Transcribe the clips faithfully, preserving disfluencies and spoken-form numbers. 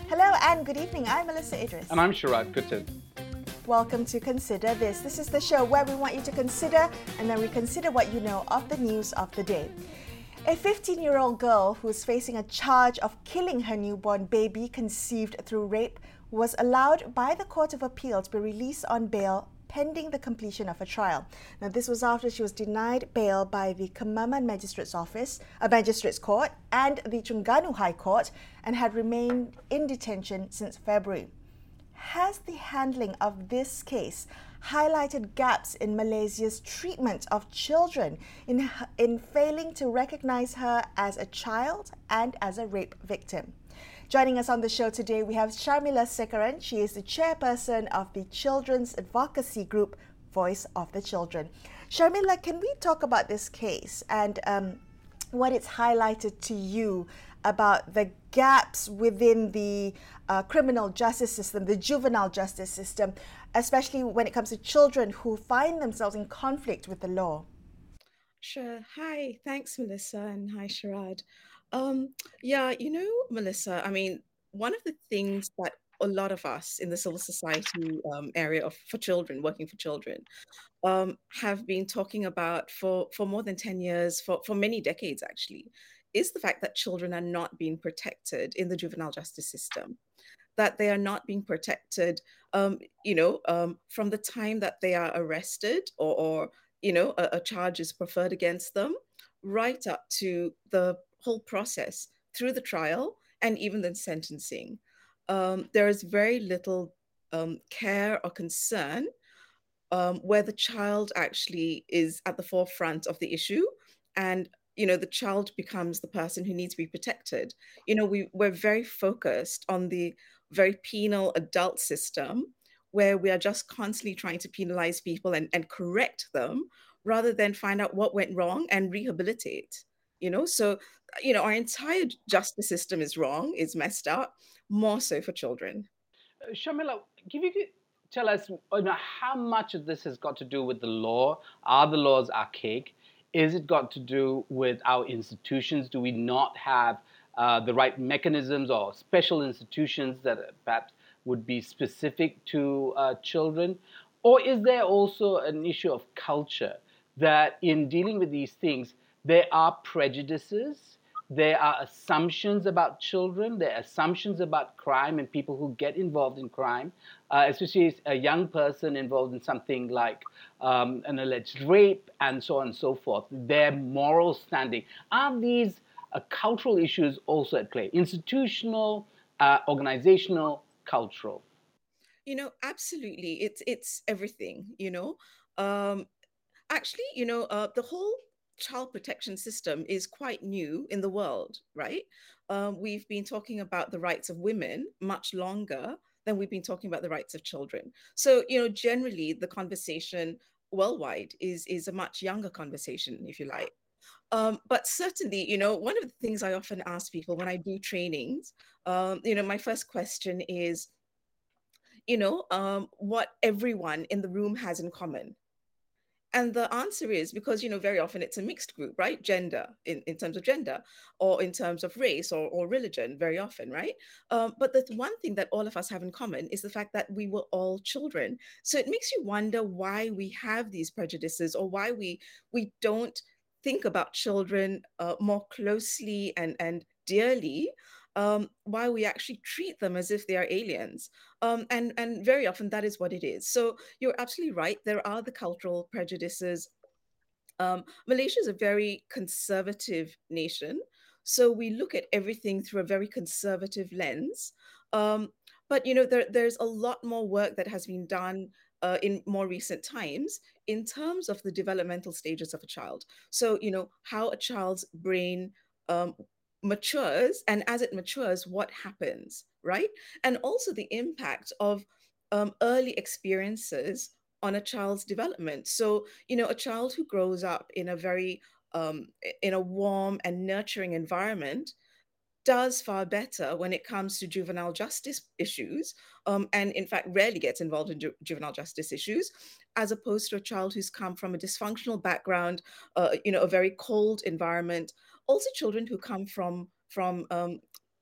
Hello and good evening. I'm Melissa Idris. And I'm Sharad Kuttan. Welcome to Consider This. This is the show where we want you to consider and then we consider what you know of the news of the day. A fifteen-year-old girl who is facing a charge of killing her newborn baby conceived through rape was allowed by the Court of Appeal to be released on bail pending the completion of a trial. Now, this was after she was denied bail by the Kemaman Magistrates Office, a Magistrates Court, and the Terengganu High Court, and had remained in detention since February. Has the handling of this case highlighted gaps in Malaysia's treatment of children in, in failing to recognize her as a child and as a rape victim? Joining us on the show today, we have Sharmila Sekaran. She is the chairperson of the children's advocacy group, Voice of the Children. Sharmila, can we talk about this case and um, what it's highlighted to you about the gaps within the uh, criminal justice system, the juvenile justice system, especially when it comes to children who find themselves in conflict with the law? Sure. Hi. Thanks, Melissa, and hi, Sharad. Um, yeah, you know, Melissa, I mean, one of the things that a lot of us in the civil society um, area of for children, working for children, um, have been talking about for, for more than ten years, for, for many decades actually, is the fact that children are not being protected in the juvenile justice system, that they are not being protected, um, you know, um, from the time that they are arrested or, or you know, a, a charge is preferred against them, right up to the whole process through the trial and even the sentencing. Um, there is very little um, care or concern um, where the child actually is at the forefront of the issue, and you know the child becomes the person who needs to be protected. You know, we we're very focused on the very penal adult system where we are just constantly trying to penalize people and, and correct them rather than find out what went wrong and rehabilitate. You know, so you know our entire justice system is wrong, is messed up, more so for children. Uh, Sharmila, can you tell us you know, how much of this has got to do with the law? Are the laws archaic? Is it got to do with our institutions? Do we not have uh, the right mechanisms or special institutions that perhaps would be specific to uh, children? Or is there also an issue of culture that in dealing with these things, there are prejudices, there are assumptions about children, there are assumptions about crime and people who get involved in crime, uh, especially a young person involved in something like um, an alleged rape and so on and so forth, their moral standing. Are these uh, cultural issues also at play? Institutional, uh, organizational, cultural? You know, absolutely. It's it's everything, you know. Um, actually, you know, uh, the whole child protection system is quite new in the world, right? Um, we've been talking about the rights of women much longer than we've been talking about the rights of children. So, you know, generally the conversation worldwide is is a much younger conversation, if you like. Um, but certainly, you know, one of the things I often ask people when I do trainings, um, you know, my first question is, you know, um, what everyone in the room has in common. And the answer is because, you know, very often it's a mixed group, right? Gender, in, in terms of gender, or in terms of race or, or religion, very often, right? Um, but the one thing that all of us have in common is the fact that we were all children. So it makes you wonder why we have these prejudices or why we we don't think about children uh, more closely and, and dearly, um, why we actually treat them as if they are aliens. Um, and, and very often that is what it is. So you're absolutely right. There are the cultural prejudices. Um, Malaysia is a very conservative nation. So we look at everything through a very conservative lens. Um, but, you know, there, there's a lot more work that has been done uh, in more recent times in terms of the developmental stages of a child. So, you know, how a child's brain um, matures, and as it matures, what happens, right? And also the impact of um, early experiences on a child's development. So, you know, a child who grows up in a very um, in a warm and nurturing environment does far better when it comes to juvenile justice issues, um, and in fact rarely gets involved in ju- juvenile justice issues, as opposed to a child who's come from a dysfunctional background, uh, you know, a very cold environment. Also, children who come from from um,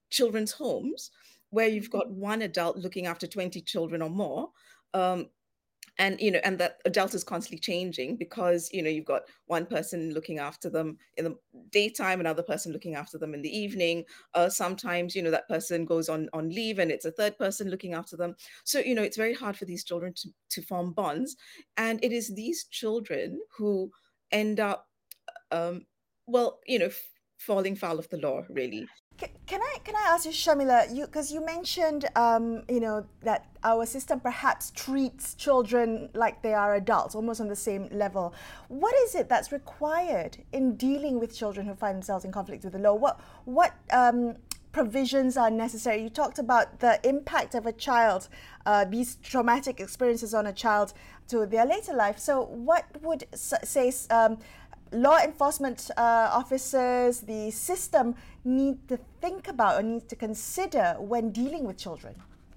children's homes where you've got one adult looking after twenty children or more. Um, and you know and that adult is constantly changing, because you know you've got one person looking after them in the daytime, another person looking after them in the evening. Uh, sometimes you know that person goes on on leave and it's a third person looking after them. So you know it's very hard for these children to, to form bonds, and it is these children who end up um, well you know f- falling foul of the law, really. Can, can I can I ask you, Shamila? You because you mentioned um, you know that our system perhaps treats children like they are adults, almost on the same level. What is it that's required in dealing with children who find themselves in conflict with the law? What what um, provisions are necessary? You talked about the impact of a child, uh, these traumatic experiences on a child to their later life. So, what would say? Um, law enforcement uh, officers, the system need to think about or need to consider when dealing with children?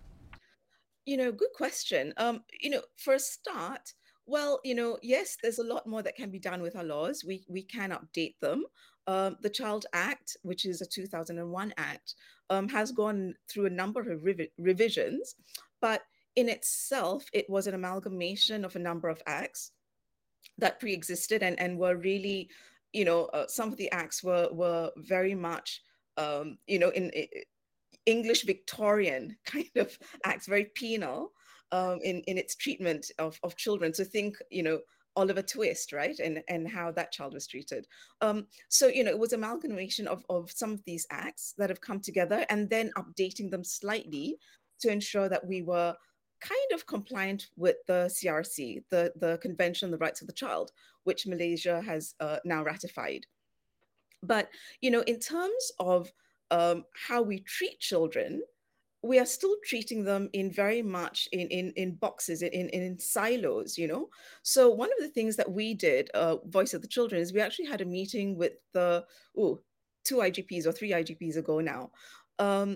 You know, good question. Um, you know, for a start, well, you know, yes, there's a lot more that can be done with our laws. We we can update them. Um, the Child Act, which is a two thousand one act, um, has gone through a number of revi- revisions, but in itself, it was an amalgamation of a number of acts that pre-existed, and, and were really, you know, uh, some of the acts were were very much, um, you know, in, in English Victorian kind of acts, very penal um, in in its treatment of of children. So think, you know, Oliver Twist, right, and and how that child was treated. Um, so you know, it was amalgamation of of some of these acts that have come together, and then updating them slightly to ensure that we were kind of compliant with the C R C, the, the Convention on the Rights of the Child, which Malaysia has uh, now ratified. But, you know, in terms of um, how we treat children, we are still treating them in very much in in, in boxes, in, in, in silos, you know. So one of the things that we did, uh, Voice of the Children, is we actually had a meeting with the, oh, two I G Ps or three I G Ps ago now, um,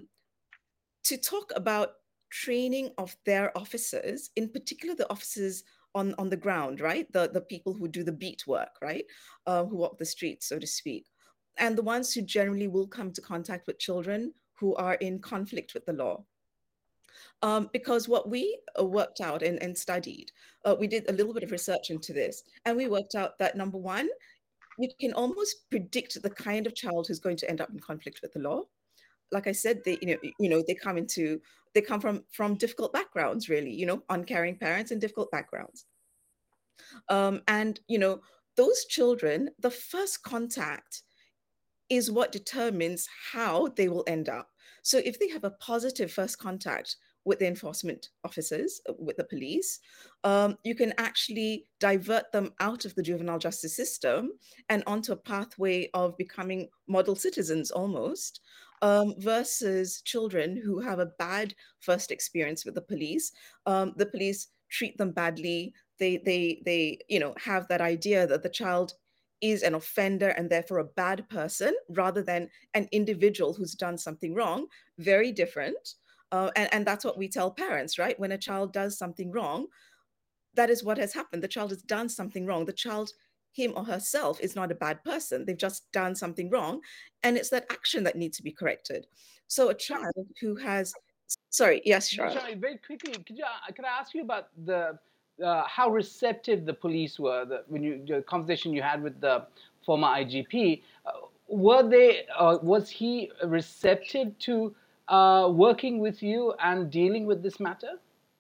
to talk about training of their officers, in particular the officers on, on the ground, right? The, the people who do the beat work, right? Uh, who walk the streets, so to speak. And the ones who generally will come to contact with children who are in conflict with the law. Um, because what we uh, worked out and, and studied, uh, we did a little bit of research into this, and we worked out that number one, you can almost predict the kind of child who's going to end up in conflict with the law. Like I said, they you know you know they come into they come from from difficult backgrounds, really, you know, uncaring parents and difficult backgrounds. Um, and you know, those children, the first contact is what determines how they will end up. So if they have a positive first contact with the enforcement officers, uh, with the police, um, you can actually divert them out of the juvenile justice system and onto a pathway of becoming model citizens almost, um, versus children who have a bad first experience with the police. Um, the police treat them badly. They, they, they, you know, have that idea that the child is an offender and therefore a bad person, rather than an individual who's done something wrong. Very different. Uh, and, and that's what we tell parents, right? When a child does something wrong, that is what has happened. The child has done something wrong. The child, him or herself, is not a bad person. They've just done something wrong. And it's that action that needs to be corrected. So a child who has, sorry, yes, Charlotte. Shani, very quickly, could, you, uh, could I ask you about the uh, how receptive the police were the, when you the conversation you had with the former I G P? Uh, were they? Uh, was he receptive to uh, working with you and dealing with this matter?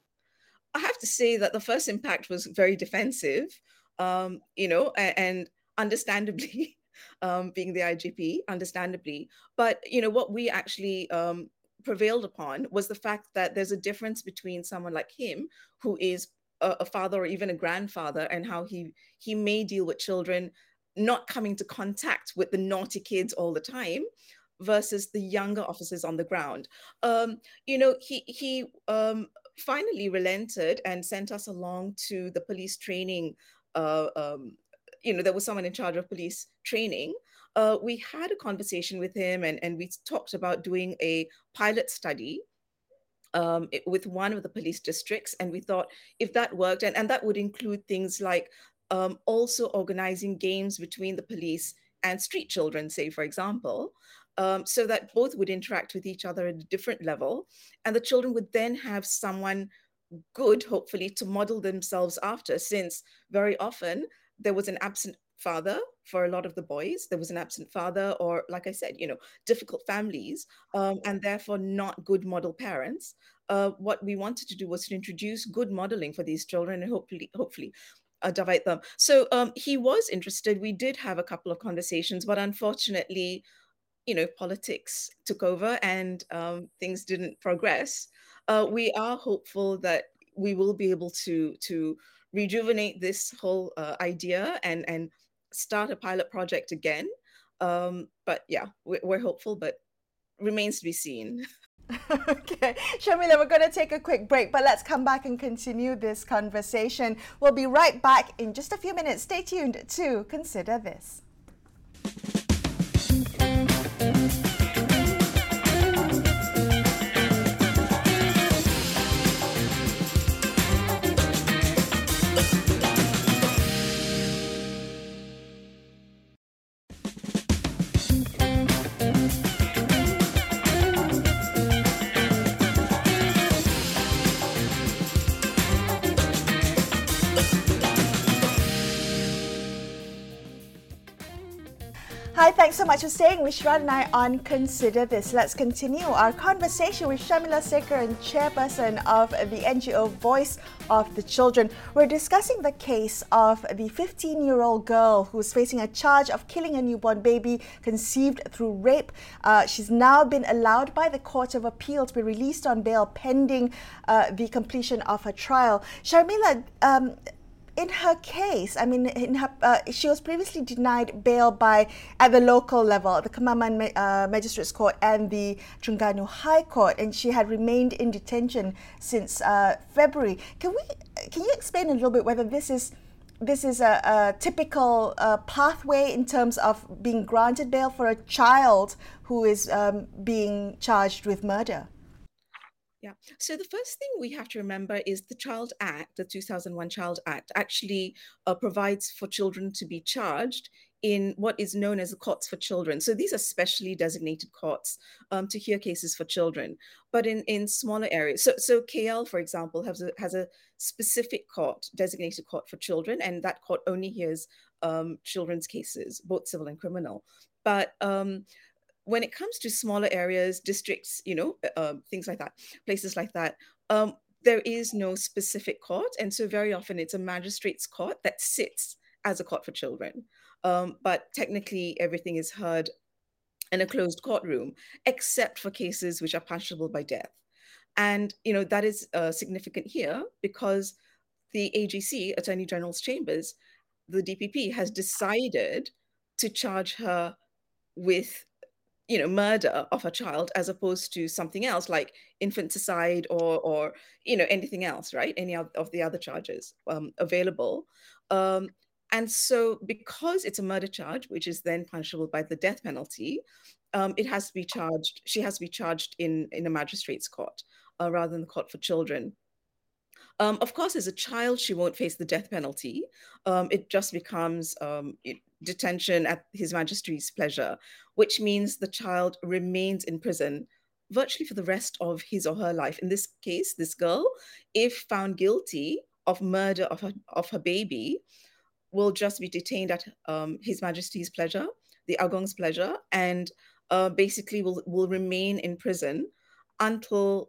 I have to say that the first impact was very defensive, um, you know, and, and understandably, um, being the I G P, understandably. But, you know, what we actually um, prevailed upon was the fact that there's a difference between someone like him, who is a, a father or even a grandfather, and how he he may deal with children not coming to contact with the naughty kids all the time, versus the younger officers on the ground. Um, you know, he he um, finally relented and sent us along to the police training. Uh, um, you know, there was someone in charge of police training. Uh, we had a conversation with him, and, and we talked about doing a pilot study um, it, with one of the police districts. And we thought if that worked, and, and that would include things like um, also organizing games between the police and street children, say, for example. um, so that both would interact with each other at a different level. And the children would then have someone good, hopefully, to model themselves after, since very often there was an absent father for a lot of the boys. There was an absent father, or like I said, you know, difficult families, um, and therefore not good model parents. Uh, what we wanted to do was to introduce good modeling for these children and hopefully, hopefully, uh, divide them. So um, he was interested. We did have a couple of conversations, but unfortunately, you know, politics took over and um, things didn't progress. Uh, we are hopeful that we will be able to to rejuvenate this whole uh, idea and and start a pilot project again. Um, but yeah, we're, we're hopeful, but remains to be seen. Okay, Sharmila, we're going to take a quick break, but let's come back and continue this conversation. We'll be right back in just a few minutes. Stay tuned to Consider This. Hi, thanks so much for staying with Shradd and I on Consider This. Let's continue our conversation with Sharmila Sekar, and chairperson of the N G O Voice of the Children. We're discussing the case of the fifteen-year-old girl who's facing a charge of killing a newborn baby conceived through rape. Uh, she's now been allowed by the Court of Appeal to be released on bail pending uh, the completion of her trial. Sharmila, um, in her case, I mean, in her, uh, she was previously denied bail by at the local level, the Kemaman uh, Magistrates Court and the Terengganu High Court, and she had remained in detention since uh, February. Can we? Can you explain a little bit whether this is this is a, a typical uh, pathway in terms of being granted bail for a child who is um, being charged with murder? Yeah. So the first thing we have to remember is the Child Act, the two thousand one Child Act, actually uh, provides for children to be charged in what is known as the courts for children. So these are specially designated courts um, to hear cases for children, but in, in smaller areas. So, so K L, for example, has a, has a specific court, designated court for children, and that court only hears um, children's cases, both civil and criminal. But um, when it comes to smaller areas, districts, you know, uh, things like that, places like that, um, there is no specific court. And so very often it's a magistrate's court that sits as a court for children. Um, but technically everything is heard in a closed courtroom, except for cases which are punishable by death. And, you know, that is uh, significant here because the A G C, Attorney General's Chambers, the D P P has decided to charge her with, you know, murder of a child as opposed to something else like infanticide or, or you know, anything else, right? Any of, of the other charges um, available. Um, and so because it's a murder charge, which is then punishable by the death penalty, um, it has to be charged, she has to be charged in, in a magistrate's court uh, rather than the court for children. Um, of course, as a child, she won't face the death penalty. Um, it just becomes um, it, detention at His Majesty's pleasure, which means the child remains in prison virtually for the rest of his or her life. In this case, this girl, if found guilty of murder of her, of her baby, will just be detained at um, His Majesty's pleasure, the Agong's pleasure, and uh, basically will, will remain in prison until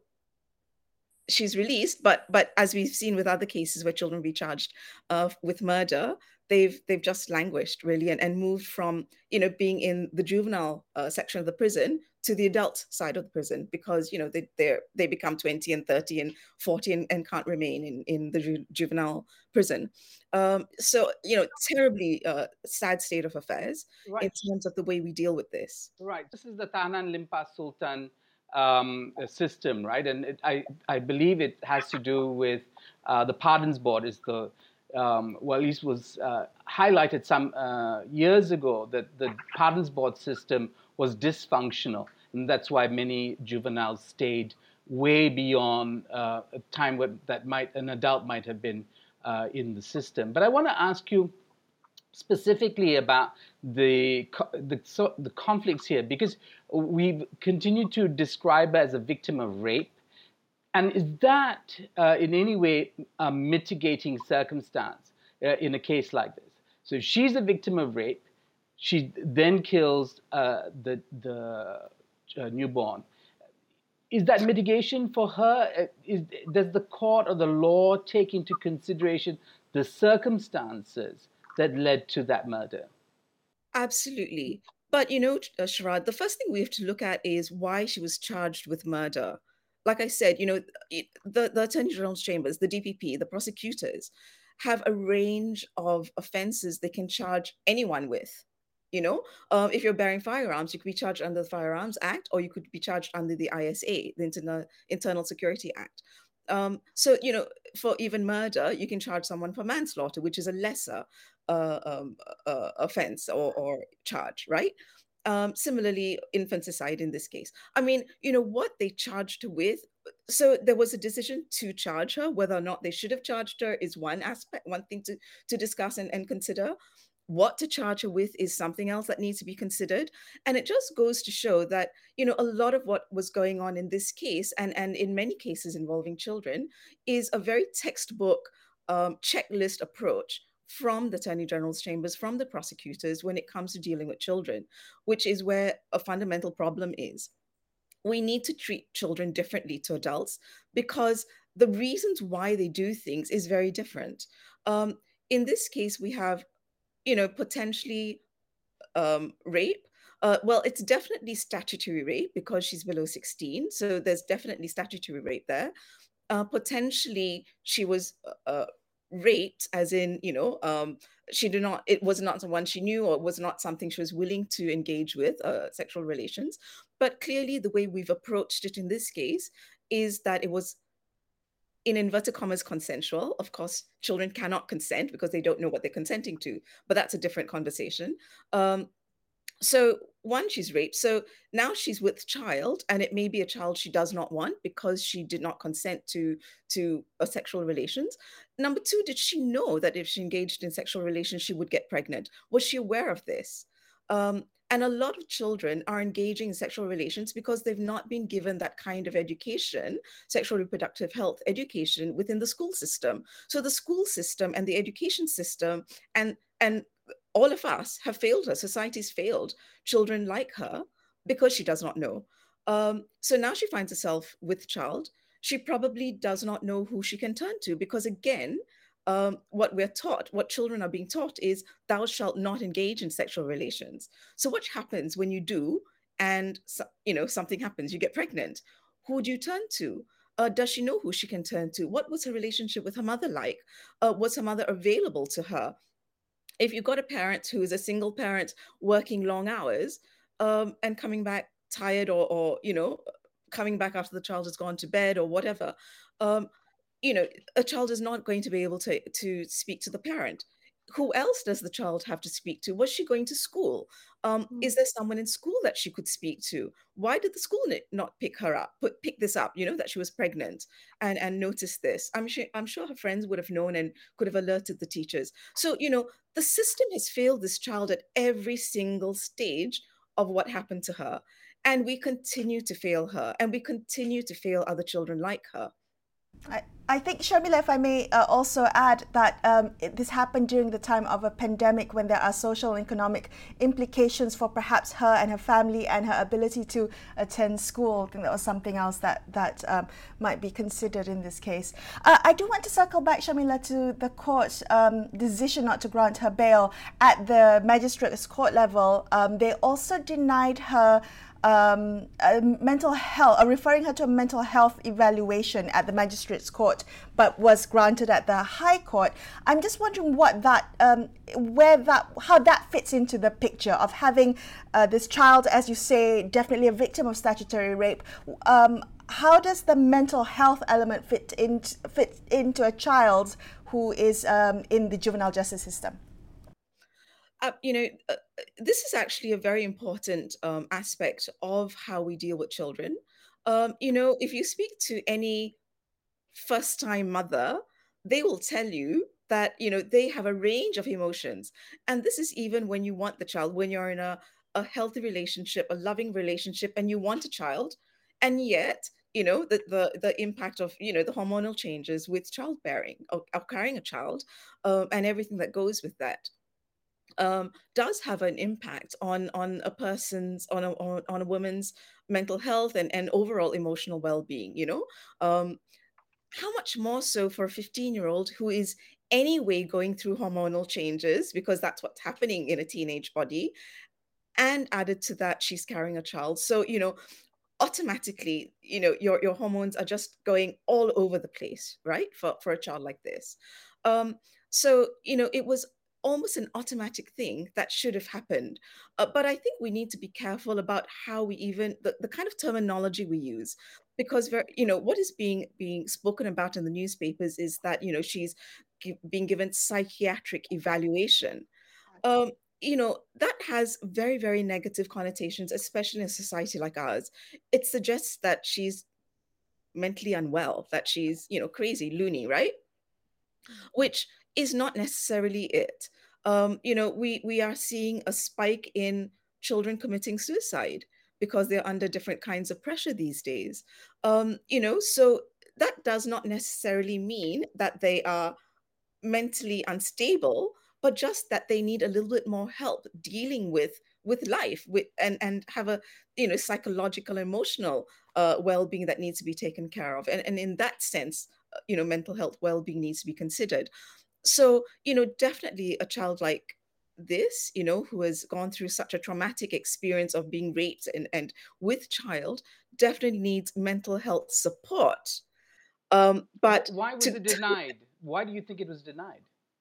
she's released. But but as we've seen with other cases where children be charged uh, with murder, they've they've just languished really and, and moved from, you know, being in the juvenile uh, section of the prison to the adult side of the prison because, you know, they they they become twenty and thirty and forty and, and can't remain in in the ju- juvenile prison. Um, so, you know, terribly uh, sad state of affairs Right. in terms of the way we deal with this. Right. This is the Tahanan Limpas Sultan um, system, right? And it, I, I believe it has to do with uh, the Pardons Board is the, um, well, at least was uh, highlighted some uh, years ago that the Pardons Board system was dysfunctional. And that's why many juveniles stayed way beyond uh, a time where that might, an adult might have been uh, in the system. But I want to ask you, specifically about the the, so, the conflicts here, because we've continued to describe her as a victim of rape. And is that uh, in any way a mitigating circumstance uh, in a case like this? So if she's a victim of rape, she then kills uh, the, the uh, newborn. Is that mitigation for her? Uh, Is, does the court or the law take into consideration the circumstances that led to that murder? Absolutely. But you know, uh, Sharad, the first thing we have to look at is why she was charged with murder. Like I said, you know, it, the, the Attorney General's chambers, the D P P, the prosecutors have a range of offenses they can charge anyone with. You know, um, if you're bearing firearms, you could be charged under the Firearms Act, or you could be charged under the I S A, the Internal Internal Security Act. Um, so, you know, for even murder, you can charge someone for manslaughter, which is a lesser uh, um, uh, offense or, or charge, right? Um, similarly, infanticide in this case. I mean, you know, what they charged her with. So there was a decision to charge her. Whether or not they should have charged her is one aspect, one thing to, to discuss and, and consider. What to charge her with is something else that needs to be considered. And it just goes to show that, you know, a lot of what was going on in this case, and, and in many cases involving children, is a very textbook um, checklist approach from the Attorney General's chambers, from the prosecutors when it comes to dealing with children, which is where a fundamental problem is. We need to treat children differently to adults because the reasons why they do things is very different. Um, in this case, we have, you know, potentially um, rape. Uh, well, it's definitely statutory rape because she's below sixteen. So there's definitely statutory rape there. Uh, potentially, she was uh, uh, raped, as in, you know, um, she did not, it was not someone she knew or was not something she was willing to engage with, uh, sexual relations. But clearly, the way we've approached it in this case is that it was, in inverted commas, consensual. Of course, children cannot consent because they don't know what they're consenting to, but that's a different conversation. Um, so one, she's raped. So now she's with child, and it may be a child she does not want because she did not consent to to a sexual relations. Number two, did she know that if she engaged in sexual relations, she would get pregnant? Was she aware of this? Um, and a lot of children are engaging in sexual relations because they've not been given that kind of education, sexual reproductive health education within the school system. So the school system and the education system and and all of us have failed her. Society's failed children like her because she does not know. Um, so now she finds herself with child. She probably does not know who she can turn to because, again, um, what we're taught, what children are being taught is thou shalt not engage in sexual relations. So what happens when you do and so- you know something happens, you get pregnant? Who do you turn to? Uh, does she know who she can turn to? What was her relationship with her mother like? Uh, was her mother available to her? If you've got a parent who is a single parent working long hours um, and coming back tired or, or, you know, coming back after the child has gone to bed or whatever, um, you know, a child is not going to be able to, to speak to the parent. Who else does the child have to speak to? Was she going to school? Um, Mm. is there someone in school that she could speak to? Why did the school n- not pick her up, put pick this up? You know that she was pregnant and and noticed this. I'm sure I'm sure her friends would have known and could have alerted the teachers. So you know the system has failed this child at every single stage of what happened to her, and we continue to fail her, and we continue to fail other children like her. I, I think, Sharmila, if I may uh, also add that um, it, this happened during the time of a pandemic when there are social and economic implications for perhaps her and her family and her ability to attend school. I think that was something else that, that um, might be considered in this case. Uh, I do want to circle back, Sharmila, to the court's um, decision not to grant her bail at the magistrate's court level. Um, they also denied her Um, a mental health, uh, referring her to a mental health evaluation at the magistrate's court, but was granted at the High Court. I'm just wondering what that, um, where that, how that fits into the picture of having uh, this child, as you say, definitely a victim of statutory rape. Um, how does the mental health element fit in, fit into a child who is um, in the juvenile justice system? Uh, you know, uh, uh, this is actually a very important um, aspect of how we deal with children. Um, you know, if you speak to any first time mother, they will tell you that, you know, they have a range of emotions. And this is even when you want the child, when you're in a, a healthy relationship, a loving relationship, and you want a child, and yet, you know, the, the, the impact of, you know, the hormonal changes with childbearing or, or carrying a child, um, and everything that goes with that. Um, does have an impact on on a person's on a on, on a woman's mental health and, and overall emotional well-being, you know. Um, how much more so for a fifteen year old who is anyway going through hormonal changes, because that's what's happening in a teenage body, and added to that she's carrying a child. So, you know, automatically, you know, your your hormones are just going all over the place, right, for for a child like this. um so, you know, it was almost an automatic thing that should have happened. Uh, but I think we need to be careful about how we even the, the kind of terminology we use, because ver you know, what is being being spoken about in the newspapers is that, you know, she's gi- being given psychiatric evaluation. um, you know, that has very, very negative connotations, especially in a society like ours. It suggests that she's mentally unwell, that she's, you know, crazy, loony, right? Which is not necessarily it. Um, you know, we we are seeing a spike in children committing suicide because they're under different kinds of pressure these days. Um, you know, so that does not necessarily mean that they are mentally unstable, but just that they need a little bit more help dealing with with life, with and and have a, you know, psychological, emotional uh, well-being that needs to be taken care of. And, and in that sense, uh, you know, mental health well-being needs to be considered. So, you know, definitely a child like this, you know, who has gone through such a traumatic experience of being raped and, and with child, definitely needs mental health support. Um, but Why was to, it denied? Why do you think it was denied?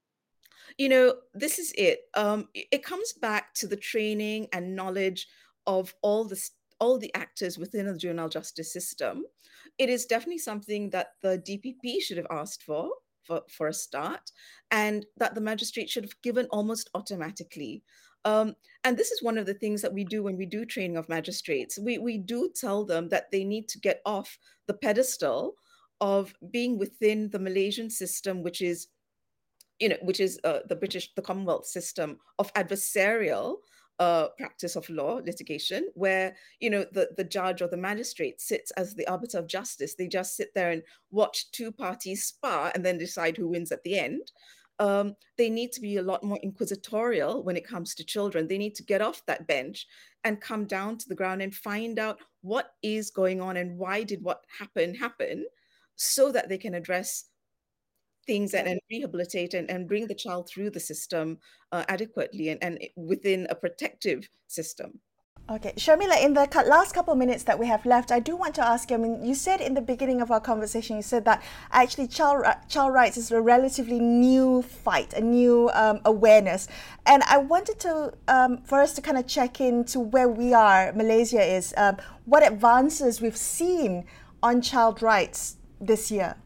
you know, this is it. Um, it it comes back to the training and knowledge of all the s- all the actors within the juvenile justice system. It is definitely something that the D P P should have asked for, for, for a start, and that the magistrate should have given almost automatically. Um, and this is one of the things that we do when we do training of magistrates. We we do tell them that they need to get off the pedestal of being within the Malaysian system, which is, you know, which is uh, the British, the Commonwealth system of adversarial uh, practice of law litigation, where, you know, the, the judge or the magistrate sits as the arbiter of justice. They just sit there and watch two parties spar and then decide who wins at the end. Um, they need to be a lot more inquisitorial when it comes to children. They need to get off that bench and come down to the ground and find out what is going on and why did what happen happen, so that they can address things and, and rehabilitate and, and bring the child through the system uh, adequately and, and within a protective system. Okay, Sharmila, in the cou- last couple of minutes that we have left, I do want to ask you, I mean, you said in the beginning of our conversation, you said that actually child, ri- child rights is a relatively new fight, a new um, awareness. And I wanted to, um, for us to kind of check into where we are, Malaysia is, um, what advances we've seen on child rights this year.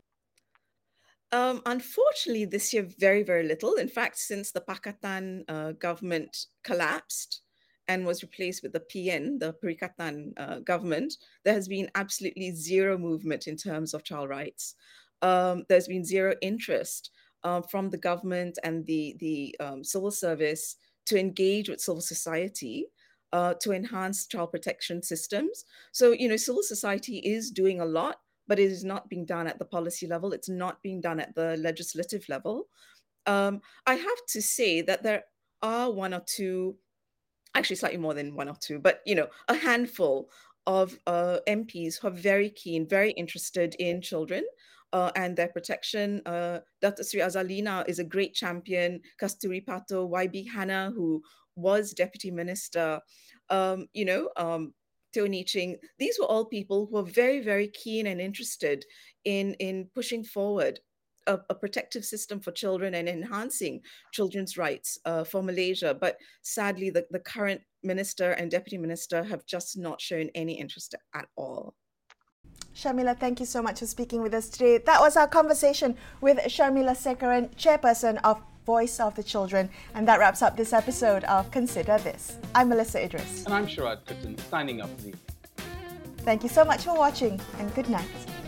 Um, unfortunately, this year, very, very little. In fact, since the Pakatan uh, government collapsed and was replaced with the P N, the Perikatan uh, government, there has been absolutely zero movement in terms of child rights. Um, there's been zero interest uh, from the government and the, the um, civil service to engage with civil society uh, to enhance child protection systems. So, you know, civil society is doing a lot, but it is not being done at the policy level. It's not being done at the legislative level. Um, I have to say that there are one or two, actually slightly more than one or two, but, you know, a handful of uh, M Ps who are very keen, very interested in children uh, and their protection. Uh, Doctor Sri Azalina is a great champion. Kasturi Pato, Y B Hannah, who was deputy minister, um, you know, um, Teo Ching. These were all people who were very, very keen and interested in, in pushing forward a, a protective system for children and enhancing children's rights uh, for Malaysia. But sadly, the, the current minister and deputy minister have just not shown any interest at all. Sharmila, thank you so much for speaking with us today. That was our conversation with Sharmila Sekaran, chairperson of Voice of the Children. And that wraps up this episode of Consider This. I'm Melissa Idris. And I'm Sharad Kuttan, signing off for the evening. Thank you so much for watching, and good night.